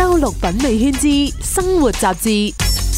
周六品味圈之生活雜誌。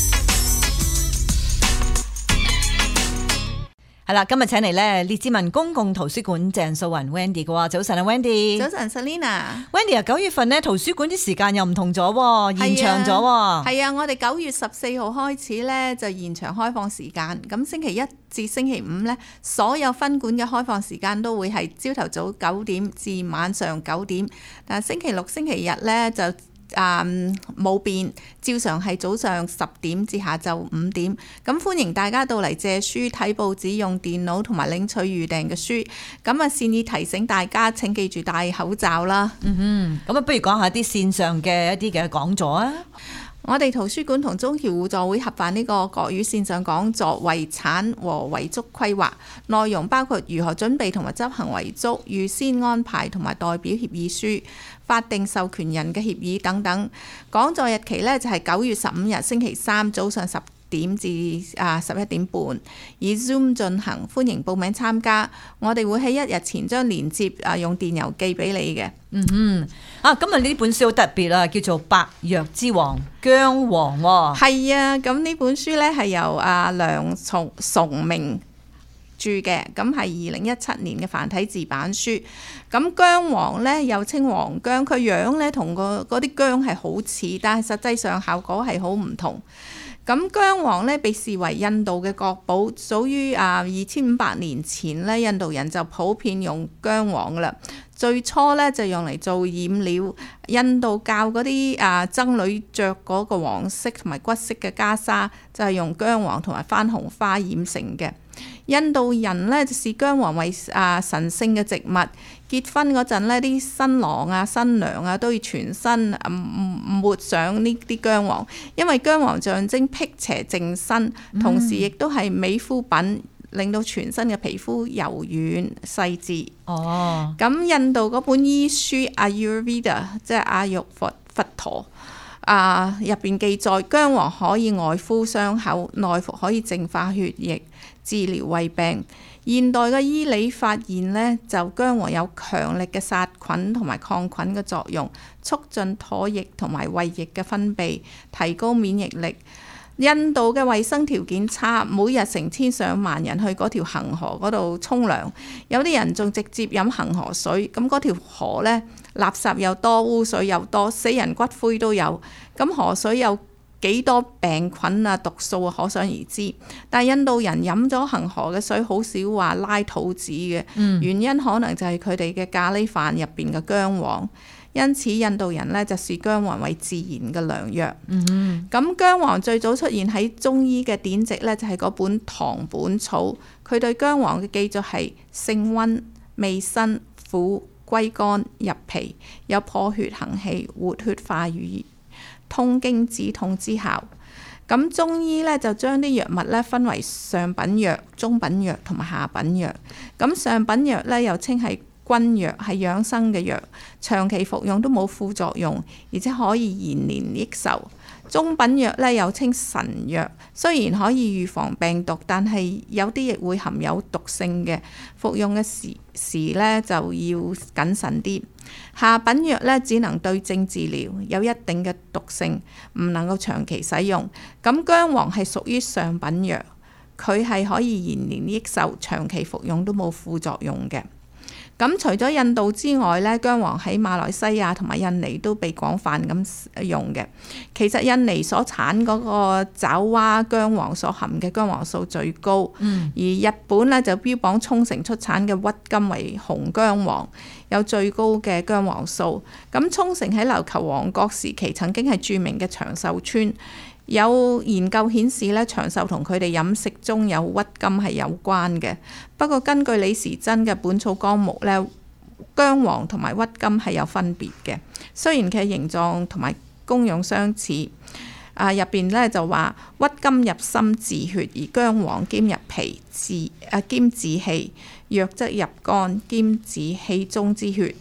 係啦，今日請嚟咧列治文公共圖書館鄭素雲 Wendy 嘅喎，早晨啊 Wendy。 早晨 Selina。 Wendy 啊，9月份咧圖書館啲時間又唔同咗，延長咗喎。 係啊，我哋9月14號開始咧就延長開放時間。咁星期一至星期五咧，所有分館嘅開放時間都會係朝頭早9點至晚上9點。但係星期六、星期日咧就冇變，照常係早上10點至下晝5點。咁歡迎大家到嚟借書、睇報紙、用電腦同埋領取預訂嘅書。咁啊，善意提醒大家請記住戴口罩啦。 咁啊，不如講下啲線上嘅一啲嘅講座啊。 我哋圖書館同中僑互助會合辦呢個國語線上講座遺產和遺囑規劃，內容包括如何準備同埋執行遺囑、預先安排同埋代表協議書、法定授權人嘅協議等等。講座日期呢就係9月15日星期三早上10點至11點半，以 Zoom 進行，歡迎報名參加。我哋會喺1日前將連接用電郵寄俾你嘅。 今日呢本書好特別啊，叫做《百藥之王》姜黃喎。 係啊，咁呢本書呢係由梁崇明著嘅，咁係2017年嘅繁體字版書。咁姜黃呢又稱黃薑，佢樣呢同嗰啲薑係好似，但係實際上效果係好唔同。咁姜黃呢被視為印度嘅國寶，早於2500年前呢，印度人就普遍用姜黃啦。最初呢就用嚟做染料，印度教嗰啲僧侶着嗰個黃色同埋骨色嘅袈裟，就係用姜黃同埋番紅花染成嘅。印度人呢就視姜黃為神聖嘅植物，結婚嗰陣呢啲新郎新娘都要全身抹上呢啲姜黃，因為姜黃象徵辟邪淨身，同時亦都係美膚品，令到全身嘅皮膚柔軟細緻。咁印度嗰本醫書 Ayurveda 即係阿育佛陀入邊記載，姜黃可以外敷傷口，內服可以淨化血液，治療胃病。現代嘅醫理發現呢，就姜黃有強力嘅殺菌同埋抗菌嘅作用，促進唾液同埋胃液嘅分泌，提高免疫力。印度嘅衛生條件差，每日成千上萬人去嗰條恒河嗰度沖涼，有啲人仲直接飲恒河水。咁嗰條河呢，垃圾又多，污水又多，死人骨灰都有。咁河水有幾多病菌毒素可想而知。但係印度人飲咗恒河嘅水好少話拉肚子嘅，原因可能就係佢哋嘅咖喱飯入邊嘅姜黃。因此印度人呢就視姜黃為自然嘅良藥。咁姜黃最早出現喺中醫嘅典籍呢，就係嗰本《唐本草》，佢對姜黃嘅記載係性溫、味辛、苦、歸肝、入脾，有破血行氣、活血化瘀、通經止痛之效。咁中醫呢就將啲藥物呢分為上品藥、中品藥同埋下品藥。咁上品藥呢又稱係君藥，係養生嘅藥，長期服用都冇副作用，而且可以延年益壽。中品藥呢又稱神藥，雖然可以預防病毒，但係有啲亦會含有毒性嘅，服用嘅時呢就要謹慎啲。下品藥呢只能對症治療，有一定嘅毒性，唔能夠長期使用。咁姜黃係屬於上品藥，佢係可以延年益壽，長期服用都冇副作用嘅。咁除咗印度之外呢，姜黃喺馬來西亞同埋印尼都被廣泛咁用嘅。其實印尼所產嗰個爪哇姜黃所含嘅姜黃素最高，而日本呢就標榜沖繩出產嘅鬱金為紅姜黃，有最高嘅姜黃素。咁沖繩喺琉球王國時期曾經係著名嘅長壽村。有研究顯示咧，長壽同佢哋飲食中有鬱金係有關嘅。不過根據李時珍嘅《本草綱目》咧，姜黃同埋鬱金係有分別嘅。雖然佢形狀同埋功用相似，入邊咧就話鬱金入心治血，而姜黃兼入脾兼治氣，藥則入肝兼治氣中之血。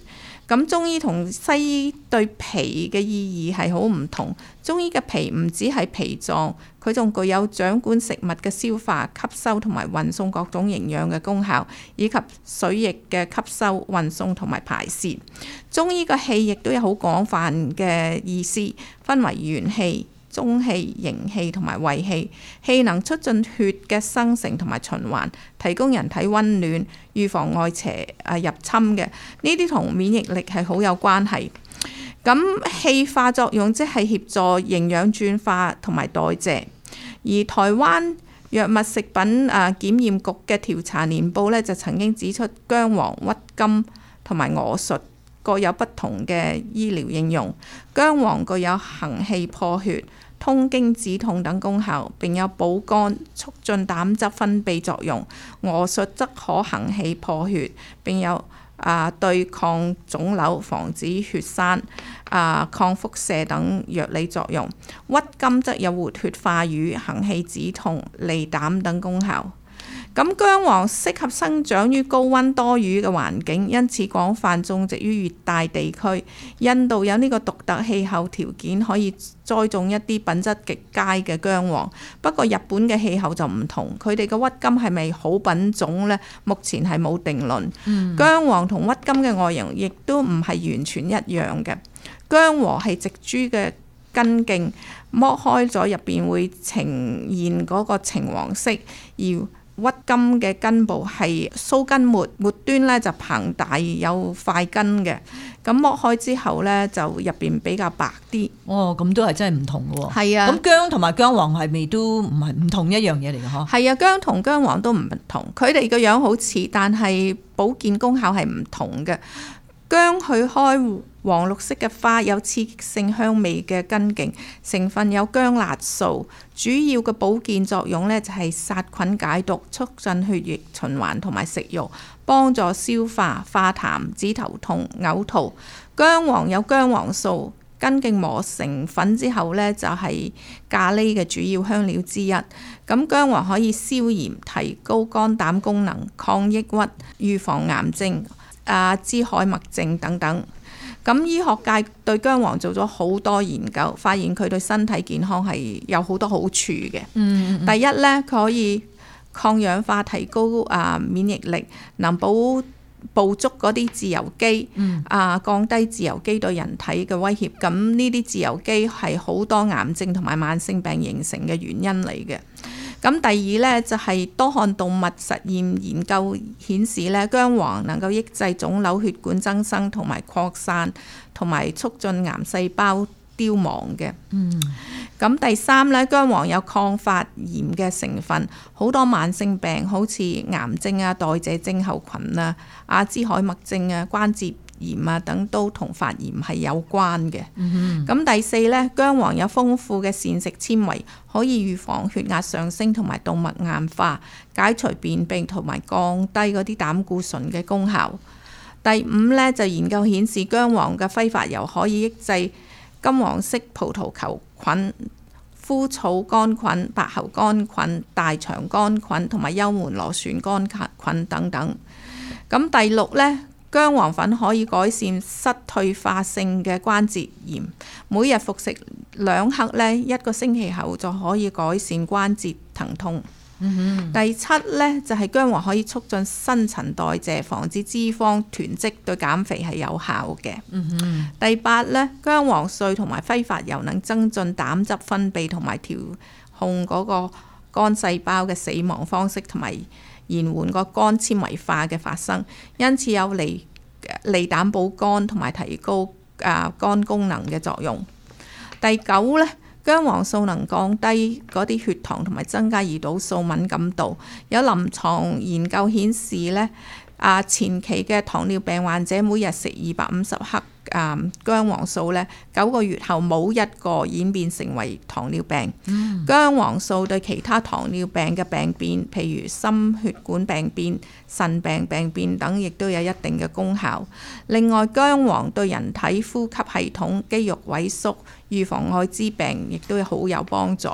咁中醫同西醫對脾嘅意義係好唔同。中醫嘅脾唔止係脾臟，佢仲具有掌管食物嘅消化、吸收同埋運送各種營養嘅功效，以及水液嘅吸收、運送同埋排泄。中醫嘅氣亦都有好廣泛嘅意思，分為元氣、中氣、營氣同埋衛氣。氣能促進血嘅生成同埋循環，提供人體溫暖，預防外邪入侵嘅。呢啲同免疫力係好有關係。咁氣化作用即係協助營養轉化同埋代謝。而台灣藥物食品檢驗局嘅調查年報呢，就曾經指出薑黃、鬱金同埋莪術各有不同嘅醫療應用。薑黃具有行氣破血、通經止痛等功效，並有補肝、促進膽汁分泌作用。莪術則可行氣破血，並有對抗腫瘤、防止血栓、抗輻射等藥理作用。鬱金則有活血化瘀、行氣止痛、利膽等功效。咁薑黃適合生長於高溫多雨嘅環境，因此廣泛種植於熱帶地區。印度有呢個獨特氣候條件，可以栽種一啲品質極佳嘅薑黃。不過日本嘅氣候就唔同，佢哋嘅鬱金係咪好品種呢？目前係冇定論。薑黃同鬱金嘅外形亦都唔係完全一樣嘅。薑黃係植株嘅根莖，剝開咗入邊會呈現嗰個橙黃色，而鬱金嘅根部係鬚根末，末端咧就膨大有塊根嘅。咁剝開之後咧，就入邊比較白啲。 哦，咁都係真係唔同嘅喎。 係啊。 咁薑同埋薑黃係咪都唔係唔同一樣嘢嚟嘅嗬？ 係啊，薑同薑黃都唔同，佢哋個樣好似，但係保健功效係唔同嘅。薑去開黃綠色嘅花，有刺激性香味嘅根莖，成分有薑辣素，主要嘅保健作用呢，就係殺菌解毒、促進血液循環同埋食慾，幫助消化、化痰、止頭痛、嘔吐。薑黃有薑黃素，根莖磨成粉之後呢，就係咖喱嘅主要香料之一。咁薑黃可以消炎、提高肝膽功能、抗抑鬱、預防癌症、支海默症等等。咁醫學界對薑黃做咗好多研究，發現佢對身體健康係有好多好處嘅。第一呢，佢可以抗氧化，提高免疫力，能捕捉嗰啲自由基，降低自由基對人體嘅威脅。咁呢啲自由基係好多癌症同埋慢性病形成嘅原因嚟嘅。咁第二呢，就係多項動物實驗研究顯示呢，薑黃能夠抑制腫瘤血管增生同埋擴散，同埋促進癌細胞凋亡嘅。咁第三呢，薑黃有抗發炎嘅成分，好多慢性病好似癌症代謝症候群阿茲海默症關節炎等都同發炎係有關嘅。咁第四呢，薑黃有豐富嘅膳食纖維，可以預防血壓上升同埋動脈硬化，解除便秘同埋降低嗰啲膽固醇嘅功效。第五呢，就研究顯示薑黃嘅揮發油可以抑制金黃色葡萄球菌、枯草桿菌、白喉桿菌、大腸桿菌同埋幽門螺旋桿菌等等。咁第六呢，薑黃粉可以改善膝退化性嘅關節炎，每日服食2克呢，1個星期後就可以改善關節疼痛。第七呢，就係薑黃可以促進新陳代謝，防止脂肪囤積，對減肥係有效嘅。第八呢，薑黃碎同埋揮發油能增進膽汁分泌同埋調控嗰個肝細胞嘅死亡方式，同埋延緩個肝纖維化嘅發生，因此有利膽補肝同埋提高肝功能嘅作用。第九呢，薑黃素能降低嗰啲血糖同埋增加胰島素敏感度。有臨床研究顯示呢，前期嘅糖尿病患者每日食250克薑黃素呢，9個月後冇一個演變成為糖尿病。薑黃素對其他糖尿病嘅病變，譬如心血管病變、腎病病變等，亦都有一定嘅功效。另外，薑黃對人體呼吸系統、肌肉萎縮、預防愛滋病，亦都好有幫助。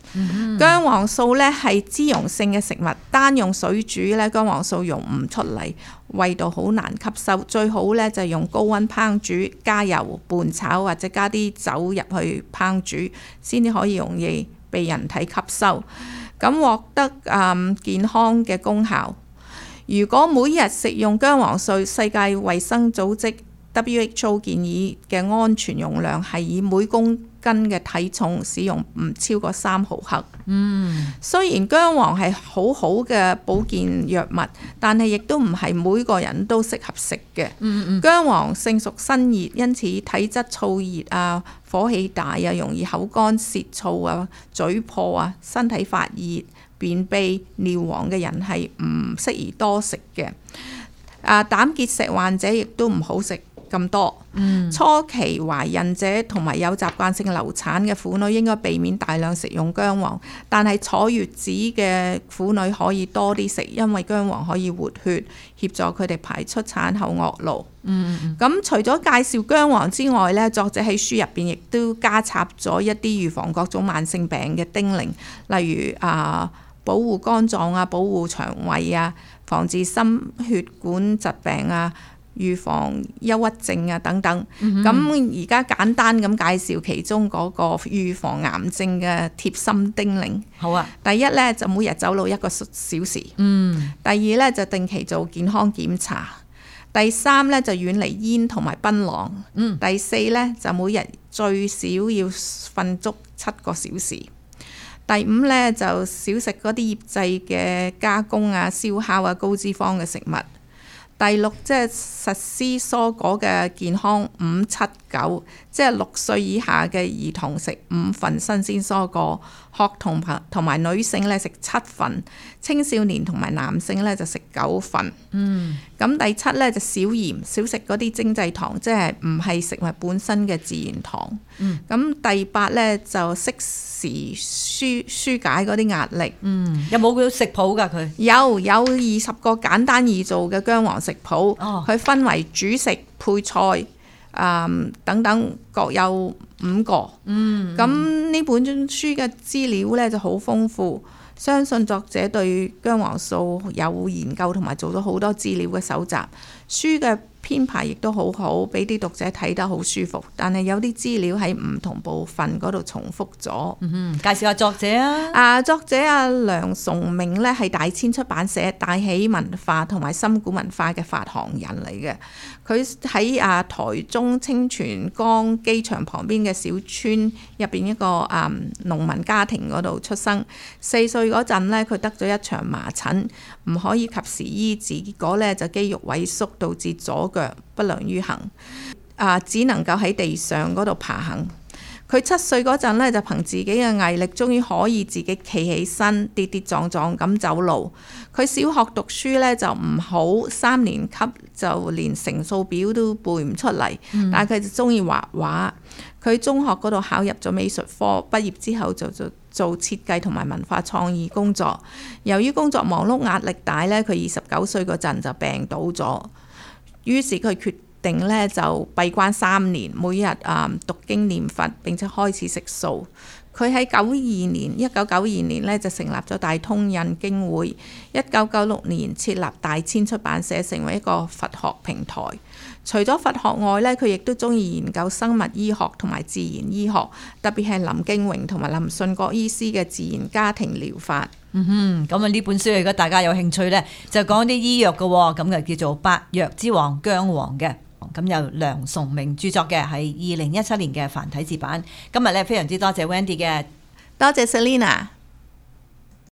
薑黃素咧係脂溶性嘅食物，單用水煮咧薑黃素溶唔出嚟，味道好難吸收。最好咧就用高溫烹煮，加油拌炒或者加啲酒入去烹煮，先至可以容易被人體吸收，咁獲得健康嘅功效。如果每日食用薑黃素，世界衛生組織 WHO 建議嘅安全用量係以每公斤嘅體重使用唔超過3毫克。雖然薑黃係好好嘅保健藥物，但係亦都唔係每個人都適合食嘅。薑黃性屬辛熱，因此體質燥熱啊、火氣大啊、容易口乾舌燥啊、嘴破啊、身體發熱、便秘、尿黃嘅人係唔適宜多食嘅。膽結石患者亦都唔好食咁多。初期懷孕者同埋有習慣性流產嘅婦女應該避免大量食用薑黃，但係坐月子嘅婦女可以多啲食，因為薑黃可以活血，協助佢哋排出產後惡露。咁除咗介紹薑黃之外呢，作者喺書入邊亦都加插咗一啲預防各種慢性病嘅叮嚀，例如保護肝臟啊、保護腸胃啊、防治心血管疾病啊、預防憂鬱症啊等等。咁而家簡單咁介紹其中嗰個預防癌症嘅貼心叮嚀。好啊。第一呢，就每日走路1個小時。第二呢，就定期做健康檢查。第三呢，就遠離煙同埋檳榔。第四呢，就每日最少要瞓足7個小時。第五呢，就少食嗰啲醃製嘅加工啊、燒烤啊、高脂肪嘅食物。第六，即係實施蔬果嘅健康5-7-9，即係6歲以下嘅兒童食5份新鮮蔬果，學童同埋女性咧食7份，青少年同埋男性咧就食9份。咁第七咧就少鹽，少食嗰啲精製糖，即係唔係食物本身嘅自然糖。咁第八咧就適時紓解嗰啲壓力。 有冇佢食譜㗎？佢有20個簡單易做嘅薑黃食譜，佢分為主食、配菜等等，各有5個。咁呢本書嘅資料咧就好豐富，相信作者對薑黃素有研究同埋做咗好多資料嘅搜集。書嘅編排亦都好好，俾啲讀者睇得好舒服。但係有啲資料喺唔同部分嗰度重複咗。介紹下作者啊！作者梁崇明呢係大千出版社大喜文化同埋深古文化嘅發行人嚟嘅。佢喺台中清泉崗機場旁邊嘅小村入邊一個農民家庭嗰度出生。4歲嗰陣呢，佢得咗一場麻疹，唔可以及時醫治，結果呢就肌肉萎縮，導致左腳不良於行，只能夠喺地上嗰度爬行。佢7歲嗰陣呢，就憑自己嘅毅力，終於可以自己企起身，跌跌撞撞咁走路。佢小學讀書呢就唔好，3年級就連乘數表都背唔出嚟，但係佢就中意畫畫。佢中學嗰度考入咗美術科，畢業之後就做設計同埋文化創意工作。由於工作忙碌壓力大呢，佢29歲嗰陣就病倒咗，於是佢決定呢就閉關3年，每日讀經念佛，並且開始食素。佢喺1992年呢就成立咗大通印經會，1996年設立大千出版社，成為一個佛學平台。除咗佛學外呢，佢亦都中意研究生物醫學同埋自然醫學，特別係林敬榮同埋林順國醫師嘅自然家庭療法。 咁呢本書如果大家有興趣呢，就講啲醫藥嘅喎，咁就叫做《百藥之王薑黃》嘅。咁由梁崇明著作嘅，係2017年嘅繁體字版。今日咧非常之多謝 Wendy 嘅， 多謝 Selina。